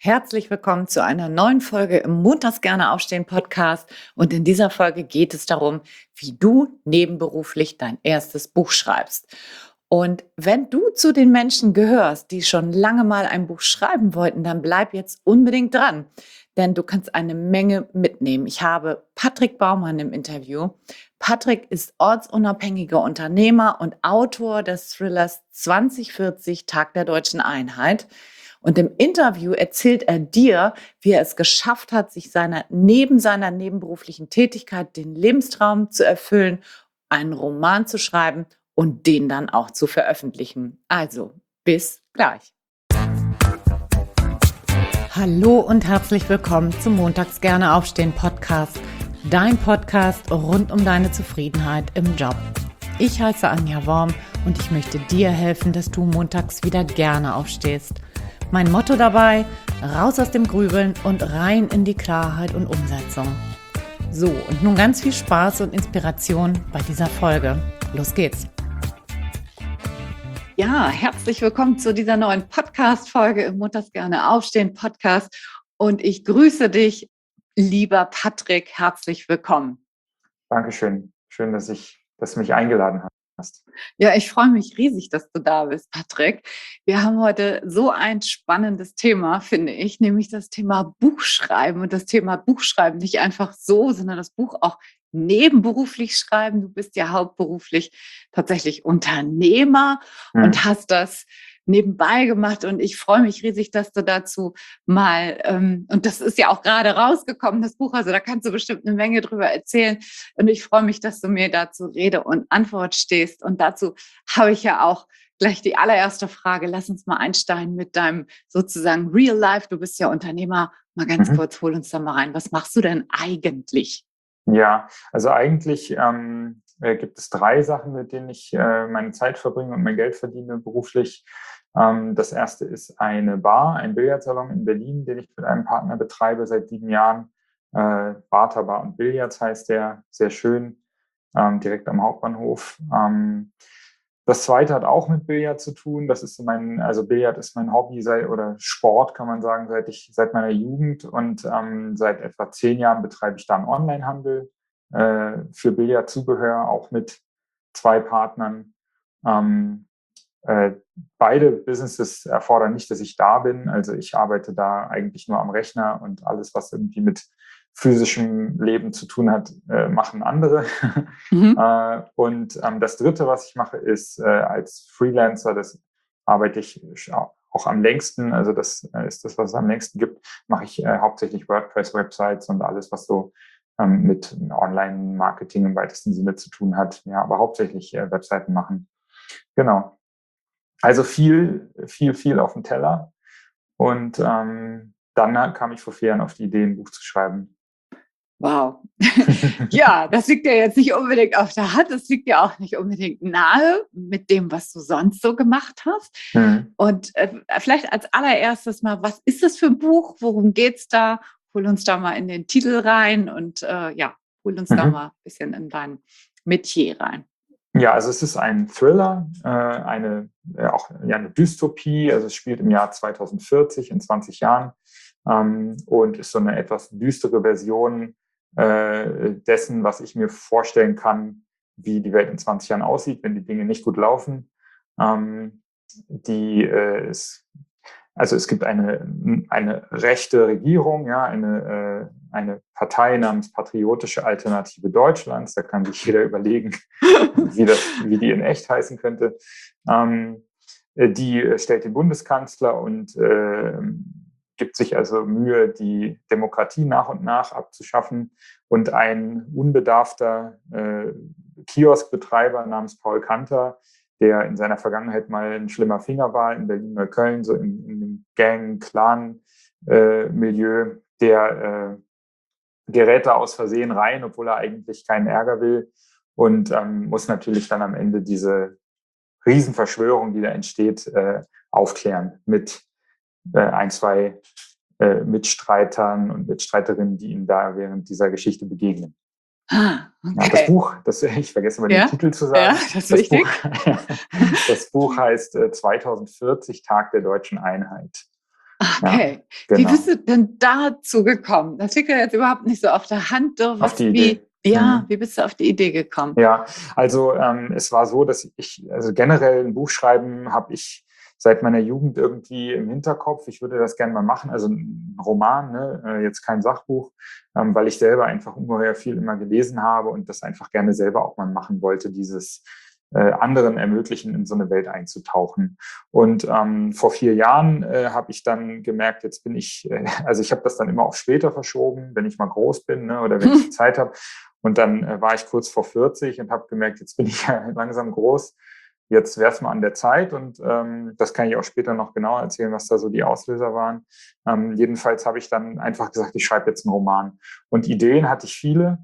Herzlich willkommen zu einer neuen Folge im Montags gerne aufstehen Podcast. Und in dieser Folge geht es darum, wie du nebenberuflich dein erstes Buch schreibst. Und wenn du zu den Menschen gehörst, die schon lange mal ein Buch schreiben wollten, dann bleib jetzt unbedingt dran, denn du kannst eine Menge mitnehmen. Ich habe Patrick Baumann im Interview. Patrick ist ortsunabhängiger Unternehmer und Autor des Thrillers 2040 Tag der Deutschen Einheit. Und im Interview erzählt er dir, wie er es geschafft hat, sich neben seiner nebenberuflichen Tätigkeit den Lebenstraum zu erfüllen, einen Roman zu schreiben und den dann auch zu veröffentlichen. Also, bis gleich. Hallo und herzlich willkommen zum Montags gerne aufstehen Podcast. Dein Podcast rund um deine Zufriedenheit im Job. Ich heiße Anja Worm und ich möchte dir helfen, dass du montags wieder gerne aufstehst. Mein Motto dabei: raus aus dem Grübeln und rein in die Klarheit und Umsetzung. So, und nun ganz viel Spaß und Inspiration bei dieser Folge. Los geht's! Ja, herzlich willkommen zu dieser neuen Podcast-Folge im Montags gerne aufstehen Podcast. Und ich grüße dich, lieber Patrick, herzlich willkommen. Dankeschön. Schön, dass du mich eingeladen hast. Ja, ich freue mich riesig, dass du da bist, Patrick. Wir haben heute so ein spannendes Thema, finde ich, nämlich das Thema Buchschreiben. Und das Thema Buchschreiben nicht einfach so, sondern das Buch auch nebenberuflich schreiben. Du bist ja hauptberuflich tatsächlich Unternehmer und hast das nebenbei gemacht. Und ich freue mich riesig, dass du dazu mal, und das ist ja auch gerade rausgekommen, das Buch, also da kannst du bestimmt eine Menge drüber erzählen. Und ich freue mich, dass du mir dazu Rede und Antwort stehst. Und dazu habe ich ja auch gleich die allererste Frage. Lass uns mal einsteigen mit deinem sozusagen Real Life. Du bist ja Unternehmer. Mal ganz kurz, hol uns da mal rein. Was machst du denn eigentlich? Ja, also eigentlich gibt es 3 Sachen, mit denen ich meine Zeit verbringe und mein Geld verdiene beruflich. Das erste ist eine Bar, ein Billardsalon in Berlin, den ich mit einem Partner betreibe seit 7 Jahren. Barter Bar und Billards heißt der, sehr schön, direkt am Hauptbahnhof. Das zweite hat auch mit Billard zu tun. Das ist also Billard ist mein Hobby oder Sport, kann man sagen, seit meiner Jugend. Und seit etwa 10 Jahren betreibe ich da einen Onlinehandel für Billardzubehör, auch mit 2 Partnern. Beide Businesses erfordern nicht, dass ich da bin. Also ich arbeite da eigentlich nur am Rechner und alles, was irgendwie mit physischem Leben zu tun hat, machen andere. Und das Dritte, was ich mache, ist als Freelancer, das arbeite ich auch am längsten, also das ist das, was es am längsten gibt, mache ich hauptsächlich WordPress-Websites und alles, was so mit Online-Marketing im weitesten Sinne zu tun hat. Ja, aber hauptsächlich Webseiten machen. Genau. Also viel auf dem Teller. Und dann kam ich vor 4 Jahren auf die Idee, ein Buch zu schreiben. Wow. Ja, das liegt ja jetzt nicht unbedingt auf der Hand, das liegt ja auch nicht unbedingt nahe mit dem, was du sonst so gemacht hast. Und vielleicht als allererstes mal, was ist das für ein Buch? Worum geht's da? Hol uns da mal in den Titel rein und hol uns da mal ein bisschen in dein Metier rein. Ja, also es ist ein Thriller, eine Dystopie, also es spielt im Jahr 2040, in 20 Jahren, und ist so eine etwas düstere Version dessen, was ich mir vorstellen kann, wie die Welt in 20 Jahren aussieht, wenn die Dinge nicht gut laufen. Es gibt eine rechte Regierung, ja, eine Partei namens Patriotische Alternative Deutschlands. Da kann sich jeder überlegen, wie die in echt heißen könnte. Die stellt den Bundeskanzler und gibt sich also Mühe, die Demokratie nach und nach abzuschaffen. Und ein unbedarfter Kioskbetreiber namens Paul Kanter, der in seiner Vergangenheit mal ein schlimmer Finger war in Berlin-Neukölln, so in dem Gang-Clan-Milieu, der gerät da aus Versehen rein, obwohl er eigentlich keinen Ärger will, und muss natürlich dann am Ende diese Riesenverschwörung, die da entsteht, aufklären mit 1, 2 Mitstreitern und Mitstreiterinnen, die ihm da während dieser Geschichte begegnen. Okay. Ja, das Buch, ich vergesse mal den Titel zu sagen. Ja, das ist wichtig. Das Buch heißt 2040 Tag der Deutschen Einheit. Ja, Okay. Wie genau. bist du denn dazu gekommen? Das liegt ja jetzt überhaupt nicht so auf der Hand. Du, Auf die Idee. wie bist du auf die Idee gekommen? Ja, also es war so, dass also generell ein Buch schreiben habe ich seit meiner Jugend irgendwie im Hinterkopf. Ich würde das gerne mal machen, also ein Roman, ne? Jetzt kein Sachbuch, weil ich selber einfach ungeheuer viel immer gelesen habe und das einfach gerne selber auch mal machen wollte, dieses anderen ermöglichen, in so eine Welt einzutauchen. Und vor 4 Jahren habe ich dann gemerkt, jetzt bin ich, also ich habe das dann immer auf später verschoben, wenn ich mal groß bin, ne, oder wenn ich die Zeit habe. Und dann war ich kurz vor 40 und habe gemerkt, jetzt bin ich ja langsam groß. Jetzt wäre es mal an der Zeit und das kann ich auch später noch genauer erzählen, was da so die Auslöser waren. Jedenfalls habe ich dann einfach gesagt, ich schreibe jetzt einen Roman. Und Ideen hatte ich viele.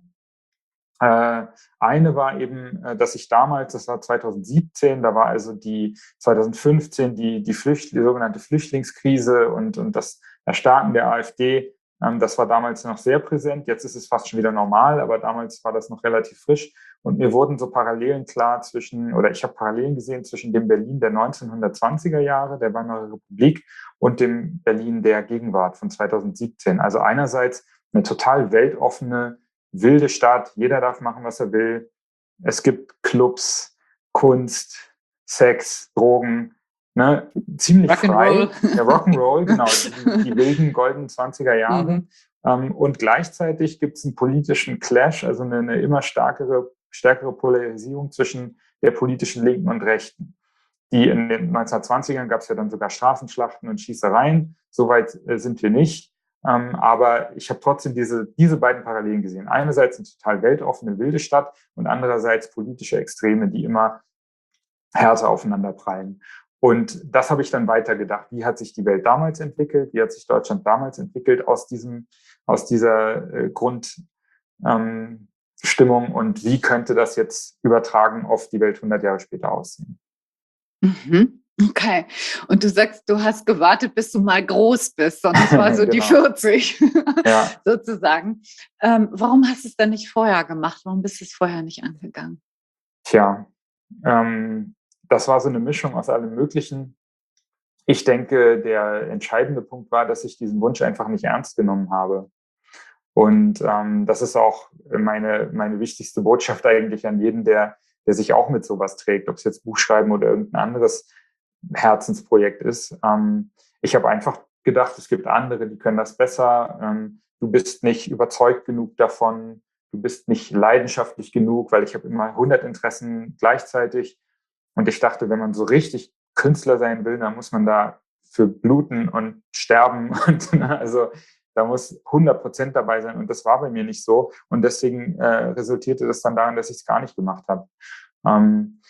Eine war eben, dass ich damals, das war 2017, da war also die 2015 die sogenannte Flüchtlingskrise und das Erstarken der AfD. Das war damals noch sehr präsent. Jetzt ist es fast schon wieder normal, aber damals war das noch relativ frisch. Und mir wurden so Parallelen klar oder ich habe Parallelen gesehen zwischen dem Berlin der 1920er Jahre, der Weimarer Republik, und dem Berlin der Gegenwart von 2017. Also einerseits eine total weltoffene, wilde Stadt, jeder darf machen, was er will. Es gibt Clubs, Kunst, Sex, Drogen, ne? Ziemlich Rock'n'Roll. frei. Der Rock'n'Roll, genau, die wilden goldenen 20er Jahre. Mhm. Und gleichzeitig gibt es einen politischen Clash, also eine immer stärkere Polarisierung zwischen der politischen Linken und Rechten. Die in den 1920ern gab es ja dann sogar Straßenschlachten und Schießereien. Soweit sind wir nicht. Aber ich habe trotzdem diese beiden Parallelen gesehen. Einerseits eine total weltoffene, wilde Stadt und andererseits politische Extreme, die immer härter aufeinander prallen. Und das habe ich dann weitergedacht. Wie hat sich die Welt damals entwickelt? Wie hat sich Deutschland damals entwickelt aus dieser Grundstimmung? Und wie könnte das jetzt übertragen auf die Welt 100 Jahre später aussehen? Mhm. Okay. Und du sagst, du hast gewartet, bis du mal groß bist. Und das war so die Genau. 40 Ja. sozusagen. Warum hast du es dann nicht vorher gemacht? Warum bist du es vorher nicht angegangen? Tja, das war so eine Mischung aus allem Möglichen. Ich denke, der entscheidende Punkt war, dass ich diesen Wunsch einfach nicht ernst genommen habe. Und das ist auch meine wichtigste Botschaft eigentlich an jeden, der sich auch mit sowas trägt, ob es jetzt Buchschreiben oder irgendein anderes Herzensprojekt ist. Ich habe einfach gedacht, es gibt andere, die können das besser. Du bist nicht überzeugt genug davon, du bist nicht leidenschaftlich genug, weil ich habe immer 100 Interessen gleichzeitig. Und ich dachte, wenn man so richtig Künstler sein will, dann muss man da für bluten und sterben. Und, also da muss 100% dabei sein. Und das war bei mir nicht so. Und deswegen resultierte das dann daran, dass ich es gar nicht gemacht habe. Ähm,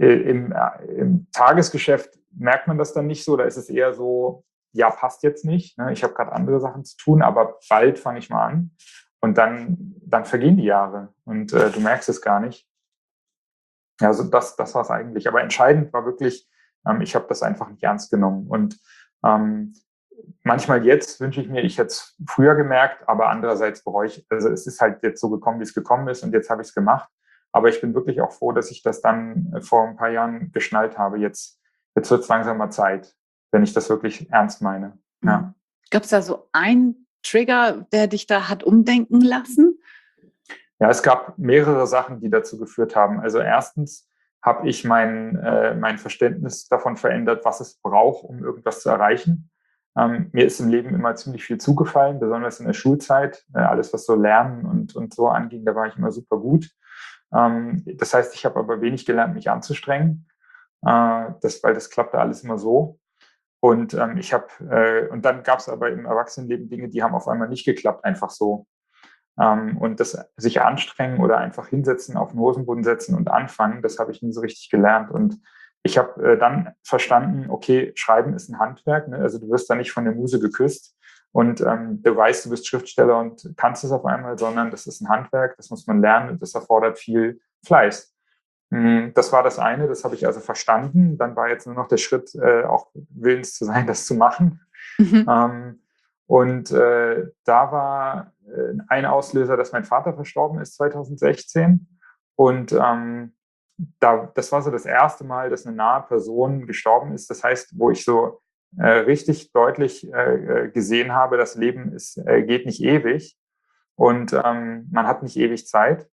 im Tagesgeschäft merkt man das dann nicht so. Da ist es eher so, ja, passt jetzt nicht. Ne? Ich habe gerade andere Sachen zu tun, aber bald fange ich mal an. Und dann vergehen die Jahre und du merkst es gar nicht. Ja, also das war es eigentlich. Aber entscheidend war wirklich, ich habe das einfach nicht ernst genommen. Und ähm, manchmal jetzt wünsche ich mir, ich hätte es früher gemerkt, aber andererseits bereue ich, also es ist halt jetzt so gekommen, wie es gekommen ist und jetzt habe ich es gemacht. Aber ich bin wirklich auch froh, dass ich das dann vor ein paar Jahren geschnallt habe. Jetzt wird es langsam mal Zeit, wenn ich das wirklich ernst meine. Ja. Gab es da so einen Trigger, der dich da hat umdenken lassen? Ja, es gab mehrere Sachen, die dazu geführt haben. Also erstens habe ich mein Verständnis davon verändert, was es braucht, um irgendwas zu erreichen. Mir ist im Leben immer ziemlich viel zugefallen, besonders in der Schulzeit. Alles, was so Lernen und so anging, da war ich immer super gut. Das heißt, ich habe aber wenig gelernt, mich anzustrengen, weil das klappte alles immer so. Und und dann gab es aber im Erwachsenenleben Dinge, die haben auf einmal nicht geklappt, einfach so. Und das sich anstrengen oder einfach hinsetzen, auf den Hosenboden setzen und anfangen, das habe ich nie so richtig gelernt. Und ich habe dann verstanden, okay, Schreiben ist ein Handwerk, ne? Also du wirst da nicht von der Muse geküsst und du weißt, du bist Schriftsteller und kannst es auf einmal, sondern das ist ein Handwerk, das muss man lernen und das erfordert viel Fleiß. Das war das eine, das habe ich also verstanden. Dann war jetzt nur noch der Schritt, auch willens zu sein, das zu machen. Mhm. Und da war ein Auslöser, dass mein Vater verstorben ist 2016. Und das war so das erste Mal, dass eine nahe Person gestorben ist. Das heißt, wo ich so richtig deutlich gesehen habe, das Leben geht nicht ewig und man hat nicht ewig Zeit.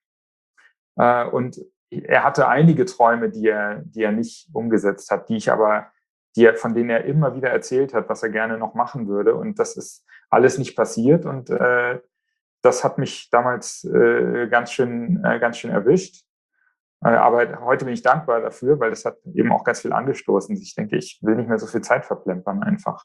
Und er hatte einige Träume, die er nicht umgesetzt hat, von denen er immer wieder erzählt hat, was er gerne noch machen würde. Und das ist alles nicht passiert. Und das hat mich damals ganz schön erwischt. Aber heute bin ich dankbar dafür, weil das hat eben auch ganz viel angestoßen. Ich denke, ich will nicht mehr so viel Zeit verplempern einfach.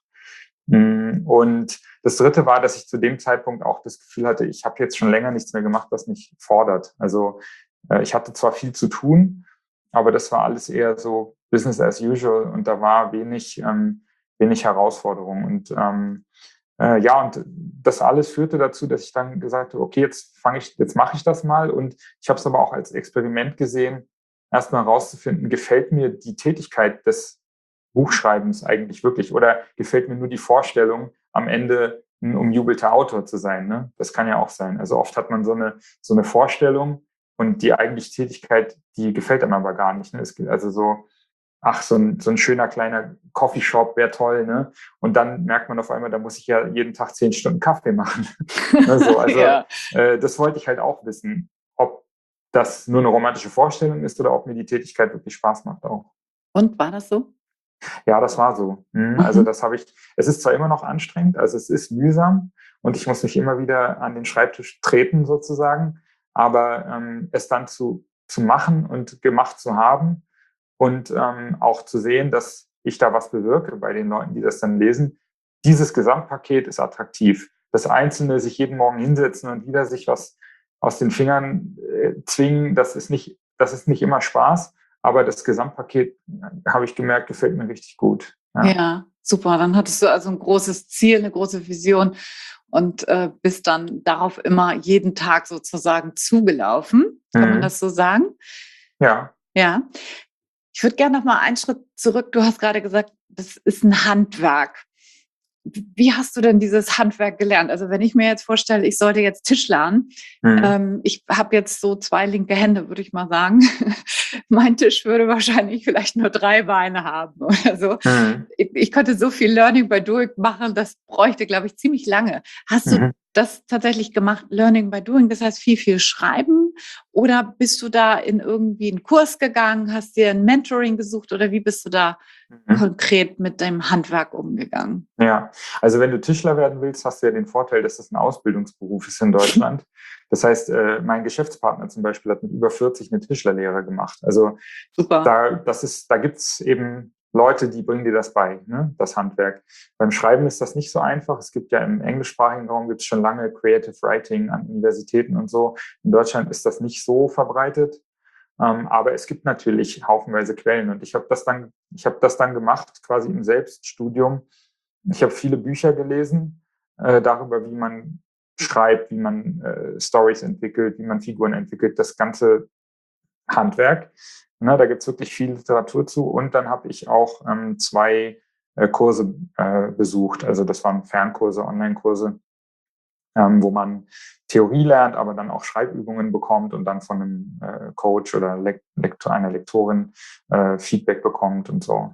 Und das Dritte war, dass ich zu dem Zeitpunkt auch das Gefühl hatte, ich habe jetzt schon länger nichts mehr gemacht, was mich fordert. Also ich hatte zwar viel zu tun, aber das war alles eher so Business as usual und da war wenig Herausforderung. Und und das alles führte dazu, dass ich dann gesagt habe, okay, jetzt mache ich das mal. Und ich habe es aber auch als Experiment gesehen, erstmal herauszufinden, gefällt mir die Tätigkeit des Buchschreibens eigentlich wirklich oder gefällt mir nur die Vorstellung, am Ende ein umjubelter Autor zu sein. Ne? Das kann ja auch sein. Also oft hat man so eine Vorstellung und die eigentliche Tätigkeit, die gefällt einem aber gar nicht. Ne? Es gibt also so ein schöner kleiner Coffeeshop wäre toll, ne? Und dann merkt man auf einmal, da muss ich ja jeden Tag 10 Stunden Kaffee machen. Ja. Das wollte ich halt auch wissen, ob das nur eine romantische Vorstellung ist oder ob mir die Tätigkeit wirklich Spaß macht auch. Und war das so? Ja, das war so. Also es ist zwar immer noch anstrengend, also es ist mühsam und ich muss mich immer wieder an den Schreibtisch treten sozusagen, aber es dann zu machen und gemacht zu haben und auch zu sehen, dass ich da was bewirke bei den Leuten, die das dann lesen. Dieses Gesamtpaket ist attraktiv. Das Einzelne, sich jeden Morgen hinsetzen und wieder sich was aus den Fingern zwingen, das ist nicht immer Spaß, aber das Gesamtpaket, habe ich gemerkt, gefällt mir richtig gut. Ja, super. Dann hattest du also ein großes Ziel, eine große Vision und bist dann darauf immer jeden Tag sozusagen zugelaufen. Kann man das so sagen? Ja. Ja. Ich würde gerne noch mal einen Schritt zurück. Du hast gerade gesagt, das ist ein Handwerk. Wie hast du denn dieses Handwerk gelernt? Also wenn ich mir jetzt vorstelle, ich sollte jetzt Tischlern, ich habe jetzt so 2 linke Hände, würde ich mal sagen. Mein Tisch würde wahrscheinlich vielleicht nur 3 Beine haben oder so. Ich könnte so viel Learning by Doing machen, das bräuchte, glaube ich, ziemlich lange. Hast du das tatsächlich gemacht, Learning by Doing, das heißt viel schreiben? Oder bist du da in irgendwie einen Kurs gegangen, hast dir ein Mentoring gesucht oder wie bist du da konkret mit deinem Handwerk umgegangen? Ja, also wenn du Tischler werden willst, hast du ja den Vorteil, dass das ein Ausbildungsberuf ist in Deutschland. Das heißt, mein Geschäftspartner zum Beispiel hat mit über 40 eine Tischlerlehre gemacht. Also super. Da gibt's eben Leute, die bringen dir das bei, ne? Das Handwerk. Beim Schreiben ist das nicht so einfach. Es gibt ja im englischsprachigen Raum gibt's schon lange Creative Writing an Universitäten und so. In Deutschland ist das nicht so verbreitet. Aber es gibt natürlich haufenweise Quellen und ich habe das dann gemacht, quasi im Selbststudium. Ich habe viele Bücher gelesen darüber, wie man schreibt, wie man Stories entwickelt, wie man Figuren entwickelt, das ganze Handwerk. Ne, da gibt es wirklich viel Literatur zu. Und dann habe ich auch 2 Kurse besucht. Also das waren Fernkurse, Online-Kurse, wo man Theorie lernt, aber dann auch Schreibübungen bekommt und dann von einem Coach oder einer Lektorin Feedback bekommt und so.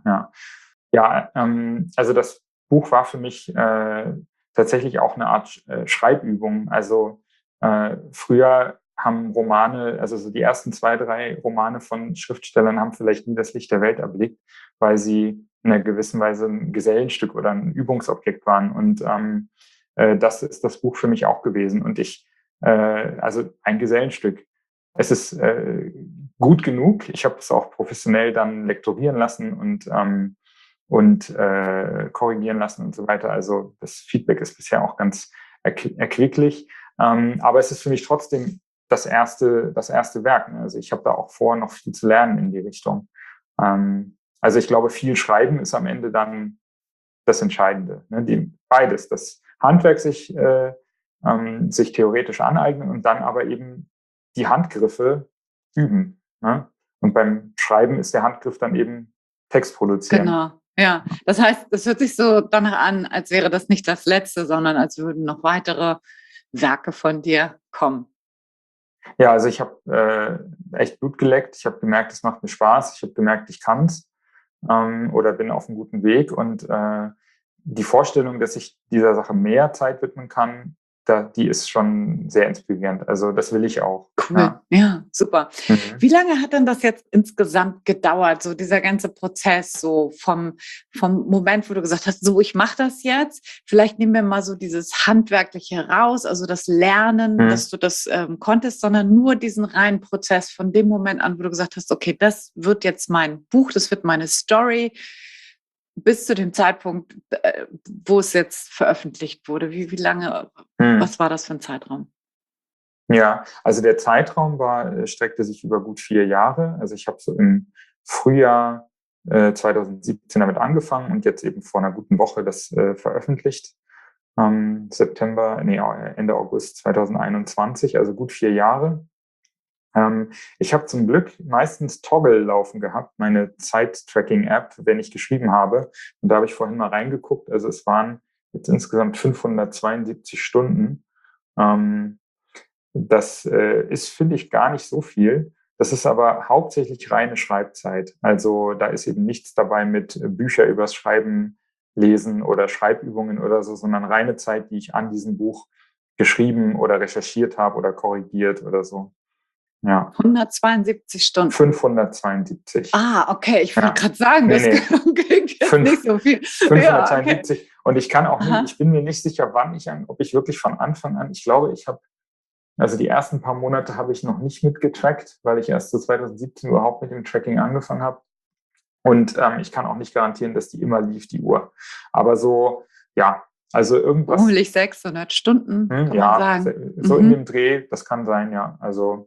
Also das Buch war für mich tatsächlich auch eine Art Schreibübung. Also früher haben Romane, also so die ersten 2, 3 Romane von Schriftstellern haben vielleicht nie das Licht der Welt erblickt, weil sie in einer gewissen Weise ein Gesellenstück oder ein Übungsobjekt waren. Und das ist das Buch für mich auch gewesen. Und also ein Gesellenstück. Es ist gut genug. Ich habe es auch professionell dann lektorieren lassen und korrigieren lassen und so weiter. Also das Feedback ist bisher auch ganz erquicklich. Aber es ist für mich trotzdem das erste Werk. Ne? Also ich habe da auch vor, noch viel zu lernen in die Richtung. Also ich glaube, viel Schreiben ist am Ende dann das Entscheidende. Ne? Beides, das Handwerk sich theoretisch aneignen und dann aber eben die Handgriffe üben. Ne? Und beim Schreiben ist der Handgriff dann eben Text produzieren. Genau. Ja, das heißt, es hört sich so danach an, als wäre das nicht das Letzte, sondern als würden noch weitere Werke von dir kommen. Ja, also ich habe echt Blut geleckt. Ich habe gemerkt, es macht mir Spaß. Ich habe gemerkt, ich kann's. oder bin auf einem guten Weg. Und die Vorstellung, dass ich dieser Sache mehr Zeit widmen kann, die ist schon sehr inspirierend. Also das will ich auch. Cool, ja, super. Mhm. Wie lange hat denn das jetzt insgesamt gedauert, so dieser ganze Prozess, so vom Moment, wo du gesagt hast, so, ich mache das jetzt. Vielleicht nehmen wir mal so dieses Handwerkliche raus, also das Lernen, dass du das konntest, sondern nur diesen reinen Prozess von dem Moment an, wo du gesagt hast, okay, das wird jetzt mein Buch, das wird meine Story, bis zu dem Zeitpunkt, wo es jetzt veröffentlicht wurde. Wie lange, was war das für ein Zeitraum? Ja, also der Zeitraum streckte sich über gut 4 Jahre. Also ich habe so im Frühjahr 2017 damit angefangen und jetzt eben vor einer guten Woche das veröffentlicht. Ende August 2021, also gut 4 Jahre. Ich habe zum Glück meistens Toggle laufen gehabt, meine Zeit-Tracking-App, wenn ich geschrieben habe. Und da habe ich vorhin mal reingeguckt. Also es waren jetzt insgesamt 572 Stunden. Das ist, finde ich, gar nicht so viel. Das ist aber hauptsächlich reine Schreibzeit. Also da ist eben nichts dabei mit Bücher übers Schreiben lesen oder Schreibübungen oder so, sondern reine Zeit, die ich an diesem Buch geschrieben oder recherchiert habe oder korrigiert oder so. Ja. 172 Stunden. 572. Okay, ich wollte gerade sagen, das klingt jetzt nicht so viel. 572. Ja, okay. Und ich kann auch Aha. ich bin mir nicht sicher, ob ich wirklich von Anfang an, ich glaube, also die ersten paar Monate habe ich noch nicht mitgetrackt, weil ich erst so 2017 überhaupt mit dem Tracking angefangen habe. Und ich kann auch nicht garantieren, dass die immer lief, die Uhr. Aber so, ja, also irgendwas. Vermutlich 600 Stunden, kann man sagen. So in dem Dreh, das kann sein, ja. Also,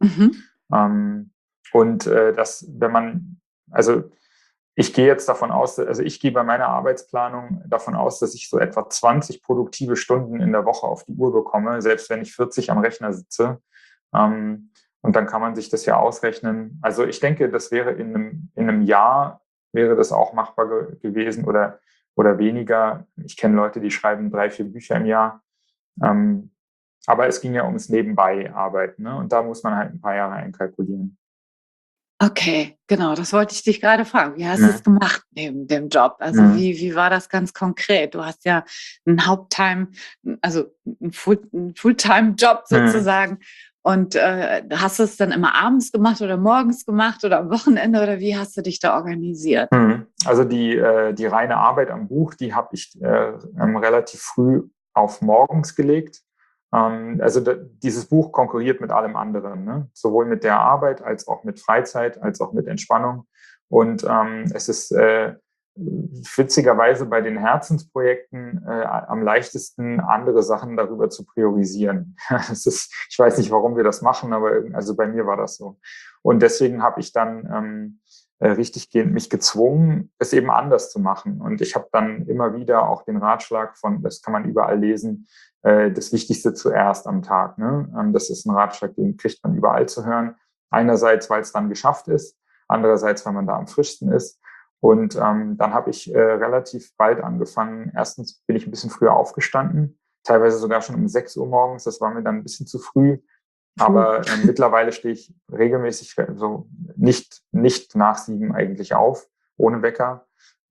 ich gehe jetzt davon aus, also ich gehe bei meiner Arbeitsplanung davon aus, dass ich so etwa 20 produktive Stunden in der Woche auf die Uhr bekomme, selbst wenn ich 40 am Rechner sitze. Und dann kann man sich das ja ausrechnen. Also ich denke, das wäre in einem Jahr wäre das auch machbar gewesen oder weniger. Ich kenne Leute, die schreiben 3, 4 Bücher im Jahr. Aber es ging ja ums Nebenbei-Arbeiten, ne? Und da muss man halt ein paar Jahre einkalkulieren. Okay, genau, das wollte ich dich gerade fragen. Wie hast du es gemacht neben dem Job? Also wie war das ganz konkret? Du hast ja einen einen Fulltime-Job sozusagen. Und hast du es dann immer abends gemacht oder morgens gemacht oder am Wochenende oder wie hast du dich da organisiert? Also die reine Arbeit am Buch, die habe ich relativ früh auf morgens gelegt. Also dieses Buch konkurriert mit allem anderen, ne? Sowohl mit der Arbeit als auch mit Freizeit, als auch mit Entspannung. Und es ist witzigerweise bei den Herzensprojekten am leichtesten, andere Sachen darüber zu priorisieren. Ich weiß nicht, warum wir das machen, aber also bei mir war das so. Und deswegen habe ich dann richtiggehend mich gezwungen, es eben anders zu machen. Und ich habe dann immer wieder auch den Ratschlag das kann man überall lesen, das Wichtigste zuerst am Tag. Ne? Das ist ein Ratschlag, den kriegt man überall zu hören. Einerseits, weil es dann geschafft ist, andererseits, weil man da am frischsten ist. Und dann habe ich relativ bald angefangen. Erstens bin ich ein bisschen früher aufgestanden, teilweise sogar schon um 6 Uhr morgens. Das war mir dann ein bisschen zu früh. Aber mittlerweile stehe ich regelmäßig so nicht nach 7 eigentlich auf, ohne Wecker.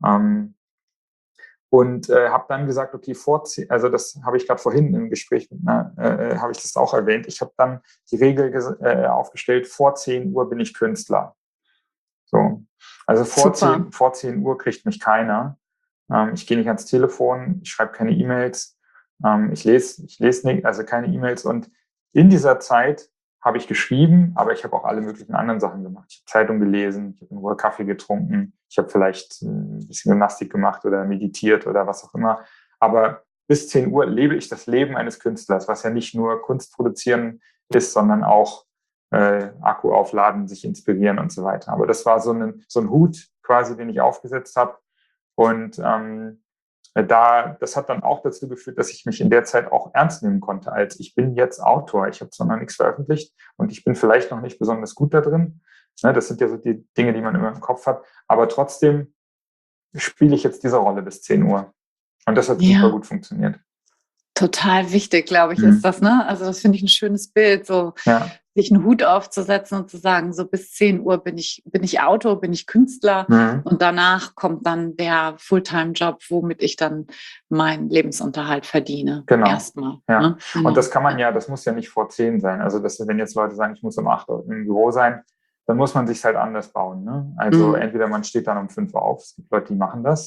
Und habe dann gesagt, okay, also das habe ich gerade vorhin im Gespräch habe ich das auch erwähnt. Ich habe dann die Regel aufgestellt, vor 10 Uhr bin ich Künstler. So. Also vor 10 Uhr kriegt mich keiner. Ich gehe nicht ans Telefon, ich schreibe keine E-Mails, ich lese nicht, also keine E-Mails. Und in dieser Zeit habe ich geschrieben, aber ich habe auch alle möglichen anderen Sachen gemacht. Ich habe Zeitung gelesen, ich habe in Ruhe Kaffee getrunken, ich habe vielleicht ein bisschen Gymnastik gemacht oder meditiert oder was auch immer. Aber bis 10 Uhr lebe ich das Leben eines Künstlers, was ja nicht nur Kunst produzieren ist, sondern auch Akku aufladen, sich inspirieren und so weiter. Aber das war so ein Hut quasi, den ich aufgesetzt habe. Und das hat dann auch dazu geführt, dass ich mich in der Zeit auch ernst nehmen konnte, als ich bin jetzt Autor. Ich habe zwar noch nichts veröffentlicht und ich bin vielleicht noch nicht besonders gut da drin. Ne, das sind ja so die Dinge, die man immer im Kopf hat. Aber trotzdem spiele ich jetzt diese Rolle bis 10 Uhr. Und das hat super gut funktioniert. Total wichtig, glaube ich, ist das, ne? Also das finde ich ein schönes Bild. So, sich einen Hut aufzusetzen und zu sagen, so bis 10 Uhr bin ich Autor, bin ich Künstler und danach kommt dann der Fulltime-Job, womit ich dann meinen Lebensunterhalt verdiene. Genau. Erstmal. Ja. Ne? Genau. Und das kann man das muss ja nicht vor 10 sein. Also wenn jetzt Leute sagen, ich muss um 8 Uhr im Büro sein, dann muss man sich halt anders bauen. Ne? Also entweder man steht dann um 5 Uhr auf, es gibt Leute, die machen das,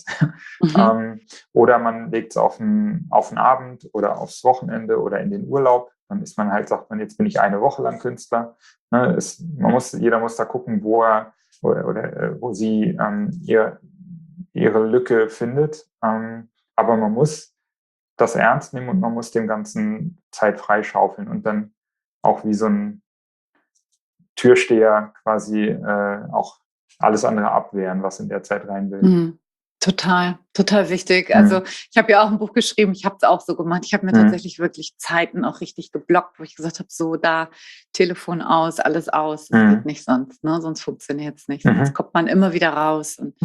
oder man legt es auf den Abend oder aufs Wochenende oder in den Urlaub. Dann ist man halt, sagt man, jetzt bin ich eine Woche lang Künstler. Ne? Jeder muss da gucken, wo sie ihre Lücke findet. Aber man muss das ernst nehmen und man muss dem Ganzen Zeit freischaufeln und dann auch wie so ein Türsteher quasi auch alles andere abwehren, was in der Zeit rein will. Total, total wichtig. Also ich habe ja auch ein Buch geschrieben, ich habe es auch so gemacht. Ich habe mir tatsächlich wirklich Zeiten auch richtig geblockt, wo ich gesagt habe, so da Telefon aus, alles aus. Das geht nicht sonst, ne? Sonst funktioniert es nicht. Sonst kommt man immer wieder raus und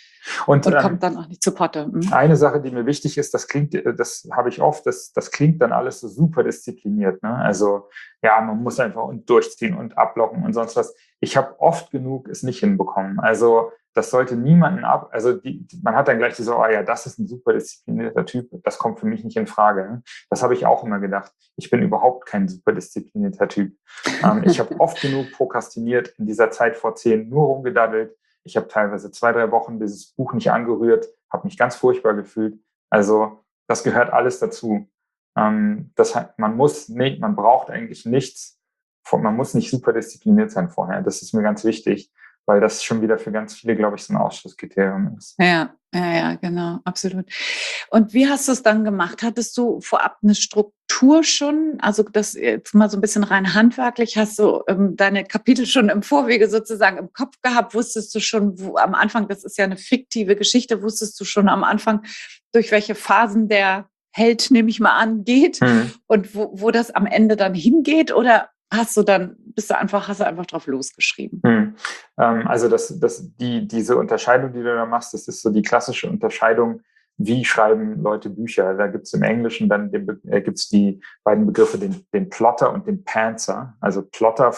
kommt dann auch nicht zu Potte. Eine Sache, die mir wichtig ist, das habe ich oft, das klingt dann alles so super diszipliniert. Ne? Also ja, man muss einfach durchziehen und abblocken und sonst was. Ich habe oft genug es nicht hinbekommen. Also das sollte niemanden man hat dann gleich so, das ist ein super disziplinierter Typ, das kommt für mich nicht in Frage. Ne? Das habe ich auch immer gedacht. Ich bin überhaupt kein super disziplinierter Typ. Ich habe oft genug prokrastiniert, in dieser Zeit vor 10 nur rumgedaddelt. Ich habe teilweise 2-3 Wochen dieses Buch nicht angerührt, habe mich ganz furchtbar gefühlt. Also das gehört alles dazu. Man braucht eigentlich nichts. Man muss nicht super diszipliniert sein vorher. Das ist mir ganz wichtig, weil das schon wieder für ganz viele, glaube ich, so ein Ausschlusskriterium ist. Ja, genau, absolut. Und wie hast du es dann gemacht? Hattest du vorab eine Struktur schon? Also das jetzt mal so ein bisschen rein handwerklich, hast du deine Kapitel schon im Vorwege sozusagen im Kopf gehabt? Wusstest du schon, wo am Anfang, das ist ja eine fiktive Geschichte, wusstest du schon am Anfang, durch welche Phasen der Held, nehme ich mal an, geht und wo das am Ende dann hingeht? Oder hast du einfach drauf losgeschrieben? Also diese Unterscheidung, die du da machst, das ist so die klassische Unterscheidung, wie schreiben Leute Bücher. Da gibt es im Englischen dann gibt's die beiden Begriffe, den Plotter und den Pantser. Also Plotter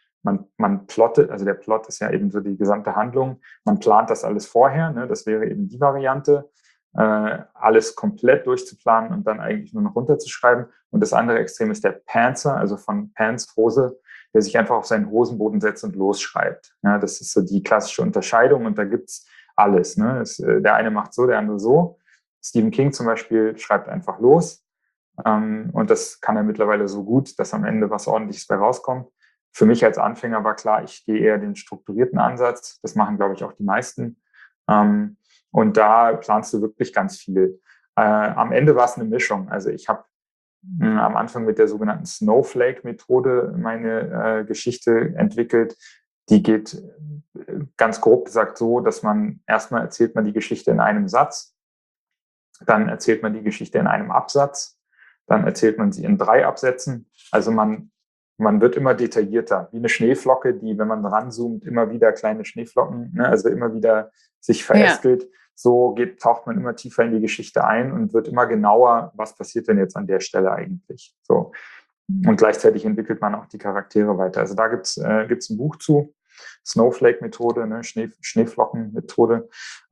man plottet, also der Plot ist ja eben so die gesamte Handlung. Man plant das alles vorher, ne? Das wäre eben die Variante, alles komplett durchzuplanen und dann eigentlich nur noch runterzuschreiben. Und das andere Extrem ist der Pantser, also von Pants, Hose, der sich einfach auf seinen Hosenboden setzt und losschreibt. Ja, das ist so die klassische Unterscheidung und da gibt's alles. Ne? Der eine macht so, der andere so. Stephen King zum Beispiel schreibt einfach los und das kann er mittlerweile so gut, dass am Ende was Ordentliches bei rauskommt. Für mich als Anfänger war klar, ich gehe eher den strukturierten Ansatz. Das machen, glaube ich, auch die meisten. Und da planst du wirklich ganz viel. Am Ende war es eine Mischung. Also ich habe am Anfang mit der sogenannten Snowflake-Methode meine Geschichte entwickelt. Die geht ganz grob gesagt so, dass man erstmal erzählt man die Geschichte in einem Satz, dann erzählt man die Geschichte in einem Absatz, dann erzählt man sie in 3 Absätzen. Also man wird immer detaillierter, wie eine Schneeflocke, die, wenn man ranzoomt, immer wieder kleine Schneeflocken, ne, also immer wieder sich verästelt. Ja. So taucht man immer tiefer in die Geschichte ein und wird immer genauer, was passiert denn jetzt an der Stelle eigentlich. So. Und gleichzeitig entwickelt man auch die Charaktere weiter. Also da gibt's ein Buch zu, Snowflake-Methode, ne, Schneeflocken-Methode.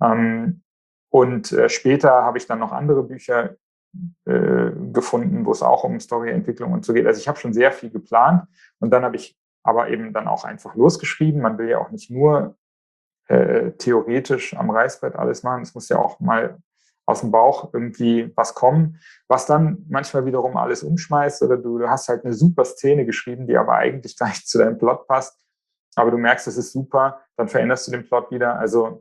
Und später habe ich dann noch andere Bücher gefunden, wo es auch um Storyentwicklung und so geht. Also ich habe schon sehr viel geplant und dann habe ich aber eben dann auch einfach losgeschrieben. Man will ja auch nicht nur theoretisch am Reißbrett alles machen. Es muss ja auch mal aus dem Bauch irgendwie was kommen, was dann manchmal wiederum alles umschmeißt oder du hast halt eine super Szene geschrieben, die aber eigentlich gar nicht zu deinem Plot passt, aber du merkst, es ist super, dann veränderst du den Plot wieder. Also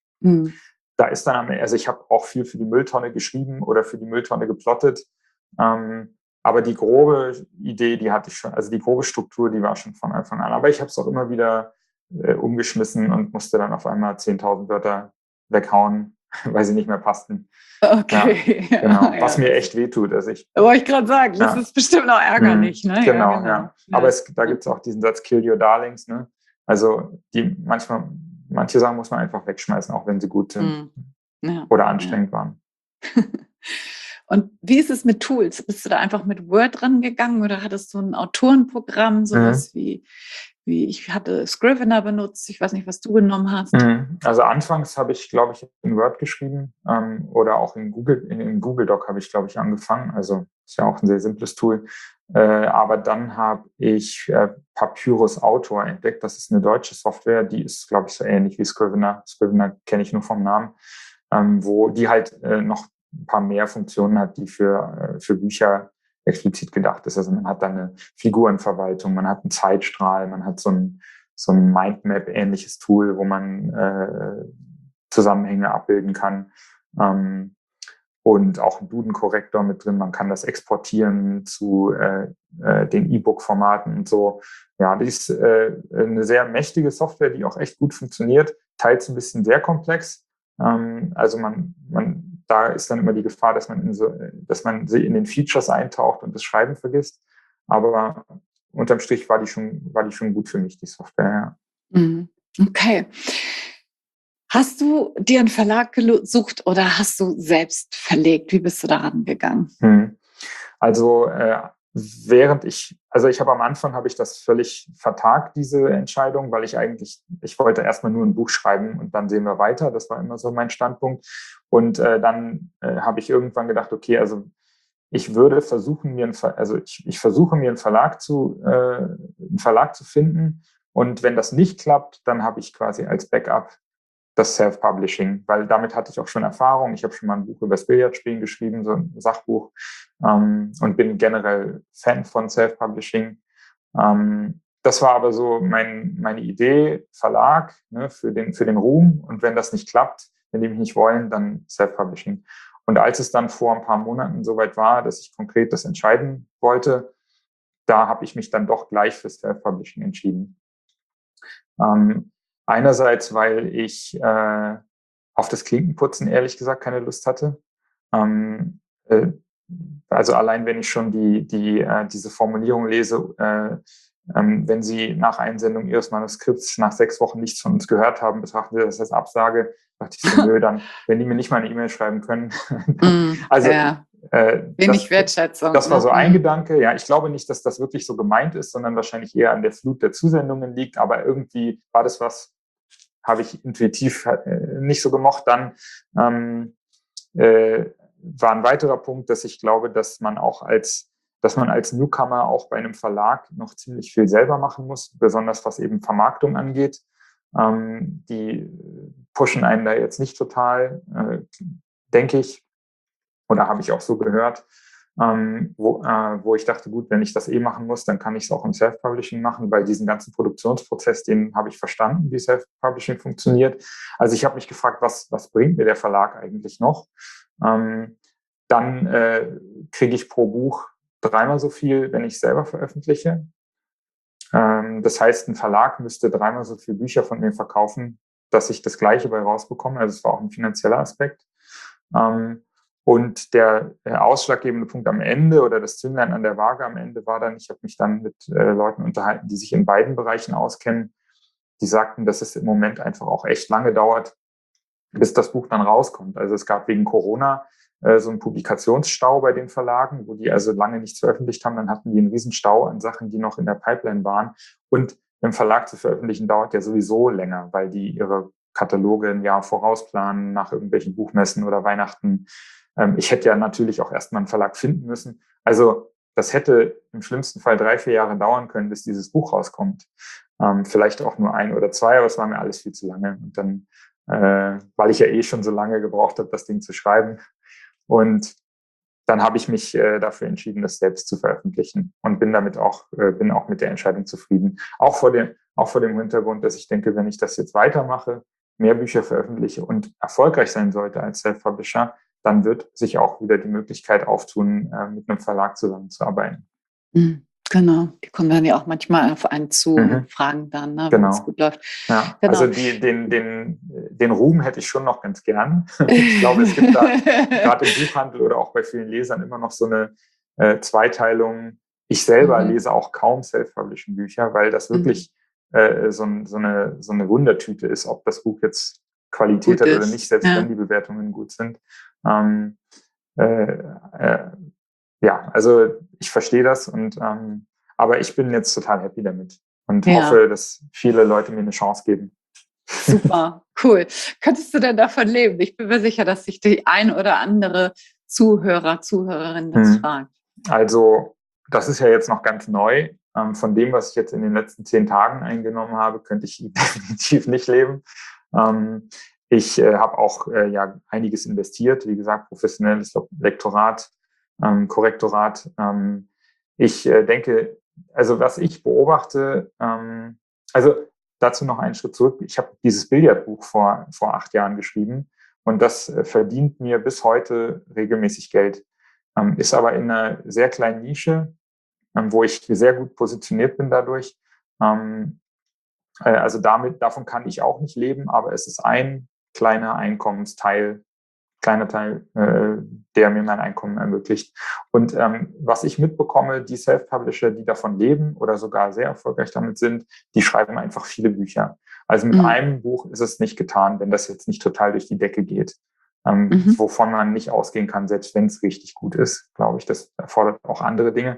da ist dann also ich habe auch viel für die Mülltonne geschrieben oder für die Mülltonne geplottet, aber die grobe Idee, die hatte ich schon, also die grobe Struktur, die war schon von Anfang an. Aber ich habe es auch immer wieder umgeschmissen und musste dann auf einmal 10.000 Wörter weghauen, weil sie nicht mehr passten. Okay. Ja, genau. Ja. Was mir echt wehtut. Also wollte ich gerade sagen, das ist bestimmt auch ärgerlich. Ne? Genau, ja. Aber da gibt es auch diesen Satz, kill your darlings. Ne? Also manche Sachen muss man einfach wegschmeißen, auch wenn sie gut sind oder anstrengend waren. Und wie ist es mit Tools? Bist du da einfach mit Word rangegangen oder hattest du ein Autorenprogramm, sowas wie ich hatte Scrivener benutzt? Ich weiß nicht, was du genommen hast. Also anfangs habe ich, glaube ich, in Word geschrieben oder auch in Google Doc habe ich, glaube ich, angefangen. Also ist ja auch ein sehr simples Tool. Aber dann habe ich Papyrus Autor entdeckt. Das ist eine deutsche Software, die ist, glaube ich, so ähnlich wie Scrivener. Scrivener kenne ich nur vom Namen, wo die halt noch ein paar mehr Funktionen hat, die für Bücher explizit gedacht ist. Also man hat da eine Figurenverwaltung, man hat einen Zeitstrahl, man hat so ein Mindmap-ähnliches Tool, wo man Zusammenhänge abbilden kann. Und auch ein Duden-Korrektor mit drin. Man kann das exportieren zu den E-Book-Formaten und so. Ja, die ist eine sehr mächtige Software, die auch echt gut funktioniert. Teils ein bisschen sehr komplex. Also da ist dann immer die Gefahr, dass man in den Features eintaucht und das Schreiben vergisst. Aber unterm Strich war die schon gut für mich, die Software. Ja. Okay. Hast du dir einen Verlag gesucht oder hast du selbst verlegt? Wie bist du daran gegangen? Also ich habe am Anfang habe ich das völlig vertagt, diese Entscheidung, weil ich wollte erstmal nur ein Buch schreiben und dann sehen wir weiter. Das war immer so mein Standpunkt. Und dann habe ich irgendwann gedacht, okay, also ich versuche mir einen Verlag zu finden. Und wenn das nicht klappt, dann habe ich quasi als Backup das Self-Publishing, weil damit hatte ich auch schon Erfahrung. Ich habe schon mal ein Buch über das Billardspielen geschrieben, so ein Sachbuch, und bin generell Fan von Self-Publishing. Das war aber so meine Idee, Verlag, ne, für den Ruhm. Und wenn das nicht klappt, wenn die mich nicht wollen, dann Self-Publishing. Und als es dann vor ein paar Monaten soweit war, dass ich konkret das entscheiden wollte, da habe ich mich dann doch gleich für Self-Publishing entschieden. Einerseits, weil ich auf das Klinkenputzen ehrlich gesagt keine Lust hatte. Also allein wenn ich schon diese Formulierung lese, wenn Sie nach Einsendung Ihres Manuskripts nach 6 Wochen nichts von uns gehört haben, betrachten Sie das als Absage. Dachte ich so, nö, dann, wenn die mir nicht mal eine E-Mail schreiben können. Also ja. Wenig Wertschätzung. Das war so ein Gedanke. Ja, ich glaube nicht, dass das wirklich so gemeint ist, sondern wahrscheinlich eher an der Flut der Zusendungen liegt. Aber irgendwie war das habe ich intuitiv nicht so gemocht. Dann war ein weiterer Punkt, dass ich glaube, dass man als Newcomer auch bei einem Verlag noch ziemlich viel selber machen muss, besonders was eben Vermarktung angeht. Die pushen einen da jetzt nicht total, denke ich, oder habe ich auch so gehört, wo ich dachte, gut, wenn ich das machen muss, dann kann ich es auch im Self-Publishing machen, weil diesen ganzen Produktionsprozess, den habe ich verstanden, wie Self-Publishing funktioniert. Also ich habe mich gefragt, was bringt mir der Verlag eigentlich noch? Dann kriege ich pro Buch 3-mal so viel, wenn ich selber veröffentliche. Das heißt, ein Verlag müsste 3-mal so viele Bücher von mir verkaufen, dass ich das Gleiche bei rausbekomme. Also es war auch ein finanzieller Aspekt. Und der ausschlaggebende Punkt am Ende oder das Zünglein an der Waage am Ende war dann, ich habe mich dann mit Leuten unterhalten, die sich in beiden Bereichen auskennen. Die sagten, dass es im Moment einfach auch echt lange dauert, bis das Buch dann rauskommt. Also es gab wegen Corona so einen Publikationsstau bei den Verlagen, wo die also lange nichts veröffentlicht haben. Dann hatten die einen riesen Stau an Sachen, die noch in der Pipeline waren. Und im Verlag zu veröffentlichen dauert ja sowieso länger, weil die ihre Kataloge ein Jahr vorausplanen nach irgendwelchen Buchmessen oder Weihnachten. Ich hätte ja natürlich auch erstmal einen Verlag finden müssen. Also das hätte im schlimmsten Fall 3-4 Jahre dauern können, bis dieses Buch rauskommt. Vielleicht auch nur 1 oder 2, aber es war mir alles viel zu lange. Und dann, weil ich ja schon so lange gebraucht habe, das Ding zu schreiben. Und dann habe ich mich dafür entschieden, das selbst zu veröffentlichen und bin auch mit der Entscheidung zufrieden. Auch vor dem Hintergrund, dass ich denke, wenn ich das jetzt weitermache, mehr Bücher veröffentliche und erfolgreich sein sollte als Self-Publisher, dann wird sich auch wieder die Möglichkeit auftun, mit einem Verlag zusammenzuarbeiten. Genau, die kommen dann ja auch manchmal auf einen zu und fragen dann, ne, wenn es gut läuft. Ja, genau. Also den Ruhm hätte ich schon noch ganz gern. Ich glaube, es gibt da gerade im Buchhandel oder auch bei vielen Lesern immer noch so eine Zweiteilung. Ich selber lese auch kaum Self-Publishing-Bücher, weil das wirklich so eine Wundertüte ist, ob das Buch jetzt Qualität hat oder nicht, selbst wenn die Bewertungen gut sind. ja, also ich verstehe das aber ich bin jetzt total happy damit und Ja. hoffe, dass viele Leute mir eine Chance geben. Super, cool. Könntest du denn davon leben? Ich bin mir sicher, dass sich die ein oder andere Zuhörerin das fragt. Also, das ist ja jetzt noch ganz neu. Von dem, was ich jetzt in den letzten 10 Tagen eingenommen habe, könnte ich definitiv nicht leben. Ich habe auch ja einiges investiert, wie gesagt, professionelles Lektorat, Korrektorat. Ich denke, also was ich beobachte, also dazu noch einen Schritt zurück. Ich habe dieses Billardbuch vor 8 Jahren geschrieben und das verdient mir bis heute regelmäßig Geld. Ist aber in einer sehr kleinen Nische, wo ich sehr gut positioniert bin dadurch. Also davon kann ich auch nicht leben, aber es ist ein kleiner Teil, der mir mein Einkommen ermöglicht. Und was ich mitbekomme, die Self-Publisher, die davon leben oder sogar sehr erfolgreich damit sind, die schreiben einfach viele Bücher. Also mit einem Buch ist es nicht getan, wenn das jetzt nicht total durch die Decke geht. Wovon man nicht ausgehen kann, selbst wenn es richtig gut ist, glaube ich. Das erfordert auch andere Dinge.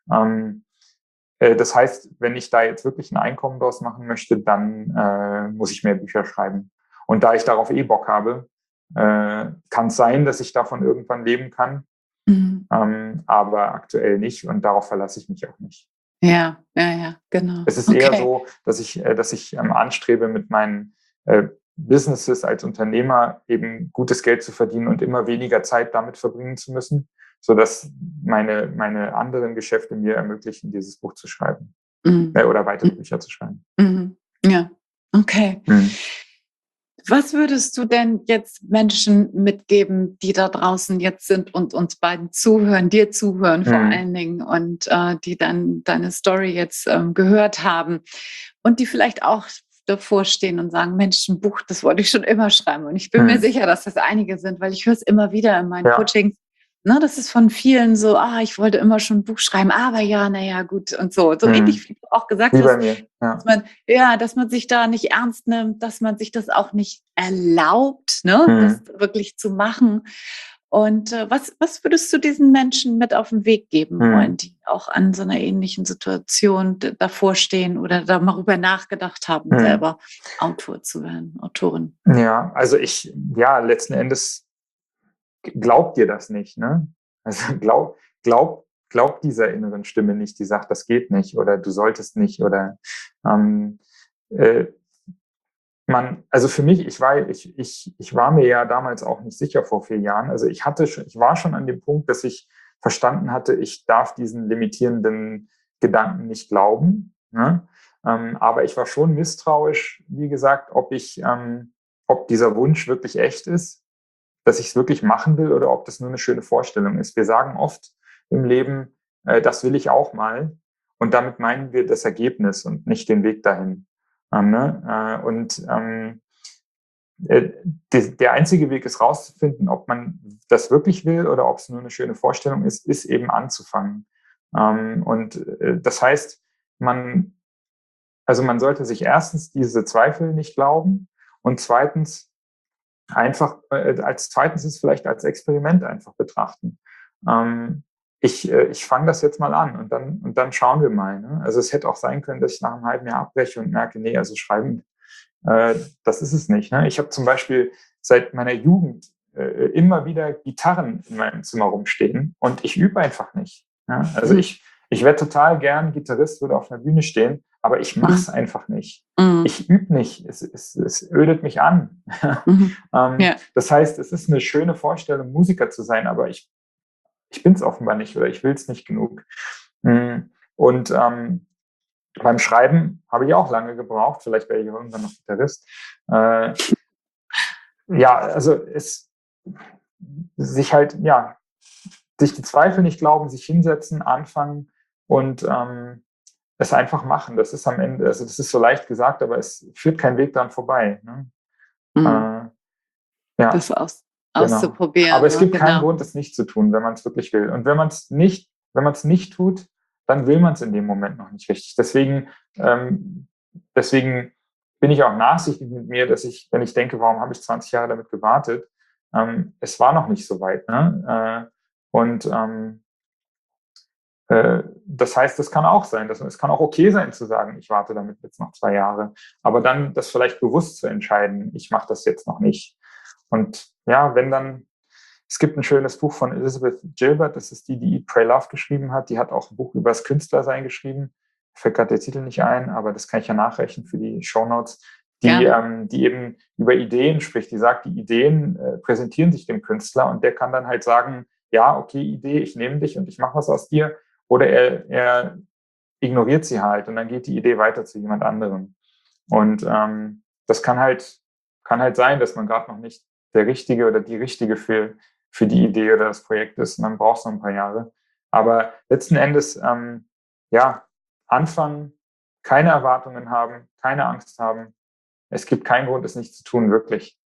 Das heißt, wenn ich da jetzt wirklich ein Einkommen draus machen möchte, dann muss ich mehr Bücher schreiben. Und da ich darauf Bock habe, kann es sein, dass ich davon irgendwann leben kann, aber aktuell nicht und darauf verlasse ich mich auch nicht. Ja, genau. Es ist eher so, dass ich anstrebe, mit meinen Businesses als Unternehmer eben gutes Geld zu verdienen und immer weniger Zeit damit verbringen zu müssen, sodass meine anderen Geschäfte mir ermöglichen, dieses Buch zu schreiben oder weitere Bücher zu schreiben. Ja, okay. Was würdest du denn jetzt Menschen mitgeben, die da draußen jetzt sind und uns beiden zuhören, dir zuhören vor allen Dingen und die dann deine Story jetzt gehört haben und die vielleicht auch davor stehen und sagen, Mensch, ein Buch, das wollte ich schon immer schreiben. Und ich bin mir sicher, dass das einige sind, weil ich höre es immer wieder in meinen Coachings. Ne, das ist von vielen so, ich wollte immer schon ein Buch schreiben, aber naja, gut und so. So ähnlich wie du auch gesagt hast, dass man sich da nicht ernst nimmt, dass man sich das auch nicht erlaubt, ne, das wirklich zu machen. Und was würdest du diesen Menschen mit auf den Weg geben wollen, die auch an so einer ähnlichen Situation davor stehen oder da mal drüber nachgedacht haben, selber Autor zu werden, Autorin? Ja, also letzten Endes glaubt dir das nicht, ne? Also glaub dieser inneren Stimme nicht, die sagt, das geht nicht oder du solltest nicht oder also für mich, ich war mir ja damals auch nicht sicher vor 4 Jahren. Also ich war schon an dem Punkt, dass ich verstanden hatte, ich darf diesen limitierenden Gedanken nicht glauben. Ne? Aber ich war schon misstrauisch, wie gesagt, ob dieser Wunsch wirklich echt ist, dass ich es wirklich machen will oder ob das nur eine schöne Vorstellung ist. Wir sagen oft im Leben, das will ich auch mal. Und damit meinen wir das Ergebnis und nicht den Weg dahin. Der einzige Weg ist rauszufinden, ob man das wirklich will oder ob es nur eine schöne Vorstellung ist eben anzufangen. Das heißt, man sollte sich erstens diese Zweifel nicht glauben und zweitens ist vielleicht als Experiment einfach betrachten. Ich fange das jetzt mal an und dann schauen wir mal. Ne? Also es hätte auch sein können, dass ich nach einem halben Jahr abbreche und merke, nee, also schreiben, das ist es nicht. Ne? Ich habe zum Beispiel seit meiner Jugend immer wieder Gitarren in meinem Zimmer rumstehen und ich übe einfach nicht. Ja? Also ich wäre total gern Gitarrist, würde auf einer Bühne stehen, aber ich mache es einfach nicht. Ich übe nicht. Es ödet mich an. Das heißt, es ist eine schöne Vorstellung, Musiker zu sein, aber ich bin es offenbar nicht oder ich will es nicht genug. Und beim Schreiben habe ich auch lange gebraucht. Vielleicht werde ich irgendwann noch Gitarrist. Sich die Zweifel nicht glauben, sich hinsetzen, anfangen und es einfach machen. Das ist am Ende, also das ist so leicht gesagt, aber es führt kein Weg daran vorbei. Ne? Das auszuprobieren. Genau. Aber es gibt keinen Grund, das nicht zu tun, wenn man es wirklich will. Und wenn man es nicht tut, dann will man es in dem Moment noch nicht richtig. Deswegen bin ich auch nachsichtig mit mir, dass wenn ich denke, warum habe ich 20 Jahre damit gewartet, es war noch nicht so weit. Ne? Das heißt, es kann auch sein, es kann auch okay sein zu sagen, ich warte damit jetzt noch 2 Jahre, aber dann das vielleicht bewusst zu entscheiden, ich mache das jetzt noch nicht. Und ja, wenn dann, es gibt ein schönes Buch von Elizabeth Gilbert, das ist die Eat, Pray, Love geschrieben hat, die hat auch ein Buch über das Künstlersein geschrieben, fällt gerade der Titel nicht ein, aber das kann ich ja nachreichen für die Shownotes, die eben über Ideen spricht, die sagt, die Ideen präsentieren sich dem Künstler und der kann dann halt sagen, ja, okay, Idee, ich nehme dich und ich mache was aus dir. Oder er ignoriert sie halt und dann geht die Idee weiter zu jemand anderem. Und das kann halt sein, dass man gerade noch nicht der Richtige oder die Richtige für die Idee oder das Projekt ist. Und dann braucht es noch ein paar Jahre. Aber letzten Endes, anfangen, keine Erwartungen haben, keine Angst haben. Es gibt keinen Grund, es nicht zu tun, wirklich.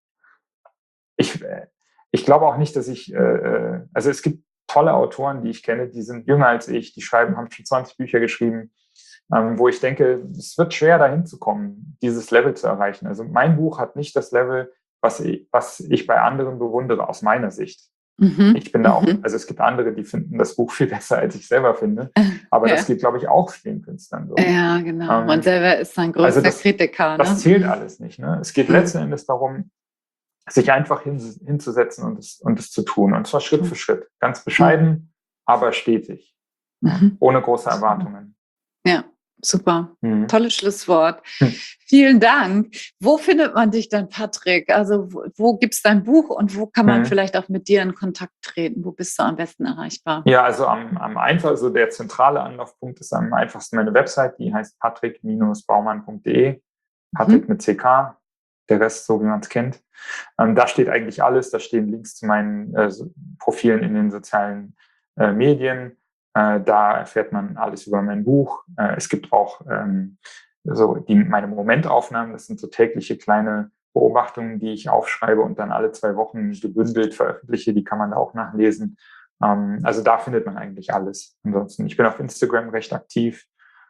Ich glaube auch nicht, dass also es gibt tolle Autoren, die ich kenne, die sind jünger als ich, die haben schon 20 Bücher geschrieben, wo ich denke, es wird schwer, dahin zu kommen, dieses Level zu erreichen. Also mein Buch hat nicht das Level, was ich bei anderen bewundere, aus meiner Sicht. Ich bin da auch, also es gibt andere, die finden das Buch viel besser, als ich selber finde, aber das geht, glaube ich, auch vielen Künstlern so. Ja, genau. Man selber ist sein größter Kritiker. Das zählt alles nicht. Ne? Es geht letzten Endes darum, sich einfach hinzusetzen und es zu tun. Und zwar Schritt für Schritt. Ganz bescheiden, aber stetig. Ohne große Erwartungen. Ja, super. Tolles Schlusswort. Vielen Dank. Wo findet man dich dann, Patrick? Also wo gibt es dein Buch und wo kann man vielleicht auch mit dir in Kontakt treten? Wo bist du am besten erreichbar? Ja, also am einfachsten, also der zentrale Anlaufpunkt ist am einfachsten meine Website, die heißt patrick-baumann.de. Patrick mit CK. Der Rest, so wie man es kennt. Da steht eigentlich alles. Da stehen Links zu meinen Profilen in den sozialen Medien. Da erfährt man alles über mein Buch. Es gibt auch meine Momentaufnahmen. Das sind so tägliche kleine Beobachtungen, die ich aufschreibe und dann alle 2 Wochen gebündelt veröffentliche. Die kann man da auch nachlesen. Also da findet man eigentlich alles. Ansonsten, ich bin auf Instagram recht aktiv.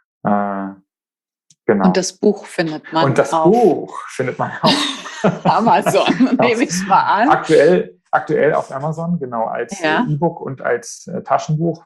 Genau. Und das Buch findet man auf Amazon, nehme ich mal an. Aktuell auf Amazon, genau, als E-Book und als Taschenbuch.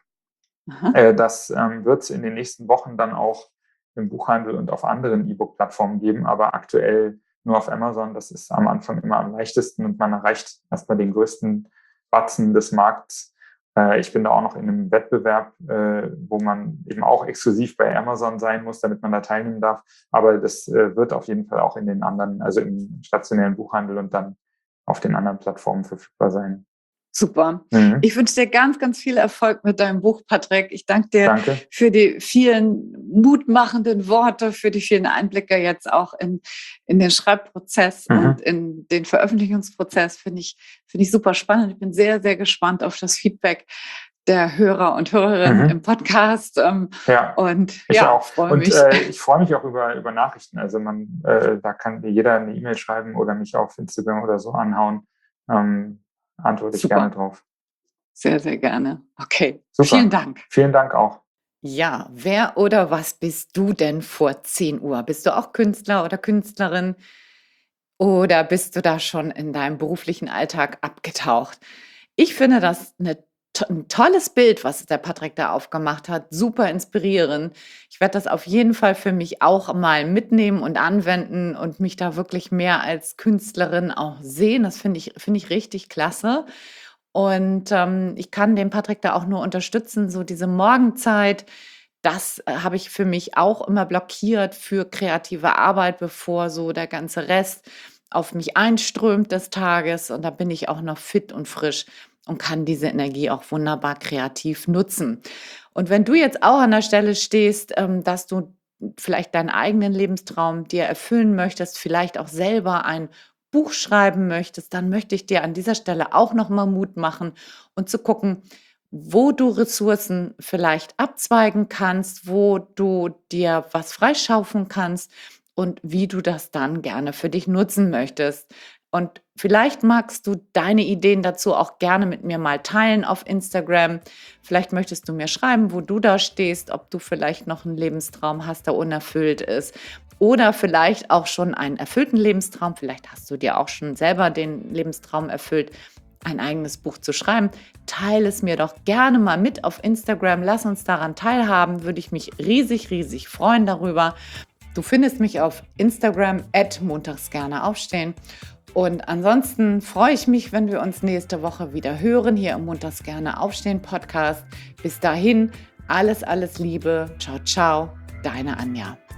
Das wird es in den nächsten Wochen dann auch im Buchhandel und auf anderen E-Book-Plattformen geben, aber aktuell nur auf Amazon. Das ist am Anfang immer am leichtesten und man erreicht erstmal den größten Batzen des Markts. Ich bin da auch noch in einem Wettbewerb, wo man eben auch exklusiv bei Amazon sein muss, damit man da teilnehmen darf. Aber das wird auf jeden Fall auch in den anderen, also im stationären Buchhandel und dann auf den anderen Plattformen verfügbar sein. Super. Ich wünsche dir ganz, ganz viel Erfolg mit deinem Buch, Patrick. Ich danke dir für die vielen mutmachenden Worte, für die vielen Einblicke jetzt auch in den Schreibprozess und in den Veröffentlichungsprozess. Finde ich super spannend. Ich bin sehr, sehr gespannt auf das Feedback der Hörer und Hörerinnen im Podcast. Ich auch. Freue mich. Ich freue mich auch über Nachrichten. Also da kann jeder eine E-Mail schreiben oder mich auf Instagram oder so anhauen. Antworte ich gerne drauf. Sehr, sehr gerne. Okay, super. Vielen Dank. Vielen Dank auch. Ja, wer oder was bist du denn vor 10 Uhr? Bist du auch Künstler oder Künstlerin? Oder bist du da schon in deinem beruflichen Alltag abgetaucht? Ich finde das ein tolles Bild, was der Patrick da aufgemacht hat. Super inspirierend. Ich werde das auf jeden Fall für mich auch mal mitnehmen und anwenden und mich da wirklich mehr als Künstlerin auch sehen. Das finde ich richtig klasse. Und ich kann den Patrick da auch nur unterstützen, so diese Morgenzeit. Das habe ich für mich auch immer blockiert für kreative Arbeit, bevor so der ganze Rest auf mich einströmt des Tages. Und da bin ich auch noch fit und frisch und kann diese Energie auch wunderbar kreativ nutzen. Und wenn du jetzt auch an der Stelle stehst, dass du vielleicht deinen eigenen Lebenstraum dir erfüllen möchtest, vielleicht auch selber ein Buch schreiben möchtest, dann möchte ich dir an dieser Stelle auch nochmal Mut machen und zu gucken, wo du Ressourcen vielleicht abzweigen kannst, wo du dir was freischaufeln kannst und wie du das dann gerne für dich nutzen möchtest. Und vielleicht magst du deine Ideen dazu auch gerne mit mir mal teilen auf Instagram. Vielleicht möchtest du mir schreiben, wo du da stehst, ob du vielleicht noch einen Lebenstraum hast, der unerfüllt ist. Oder vielleicht auch schon einen erfüllten Lebenstraum. Vielleicht hast du dir auch schon selber den Lebenstraum erfüllt. ein eigenes Buch zu schreiben, teile es mir doch gerne mal mit auf Instagram. Lass uns daran teilhaben, würde ich mich riesig, riesig freuen darüber. Du findest mich auf Instagram @montagsgerneaufstehen. Und ansonsten freue ich mich, wenn wir uns nächste Woche wieder hören, hier im Montags gerne aufstehen Podcast. Bis dahin, alles, alles Liebe. Ciao, ciao, deine Anja.